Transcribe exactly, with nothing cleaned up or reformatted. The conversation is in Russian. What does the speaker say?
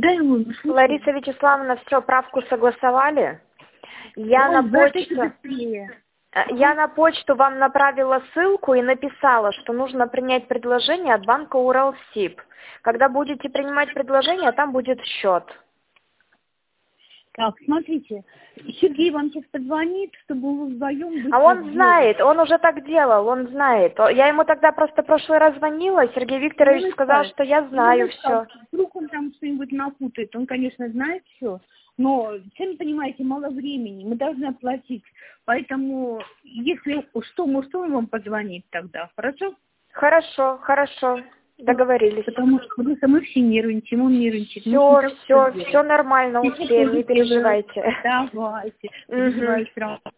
Да, ему не слышно. Лариса Вячеславовна, все, правку согласовали. Я Ой, на да, это почту... быстрее. Я на почту вам направила ссылку и написала, что нужно принять предложение от банка Уралсиб. Когда будете принимать предложение, там будет счет. Так, смотрите, Сергей вам сейчас позвонит, чтобы вы вдвоем быстро А он сделали. знает, он уже так делал, он знает. Я ему тогда просто в прошлый раз звонила, Сергей Викторович Ну, сказал, скажет, что я знаю все. вдруг он там что-нибудь напутает. Он, конечно, знает все, но, сами понимаете, мало времени, мы должны оплатить. Поэтому, если что, может, он вам позвонит тогда, хорошо? Хорошо, хорошо, договорились. Потому что просто мы все нервничаем, он нервничает. Все, все, все нормально, успеем, не переживайте. Давайте, Угу. переживайте.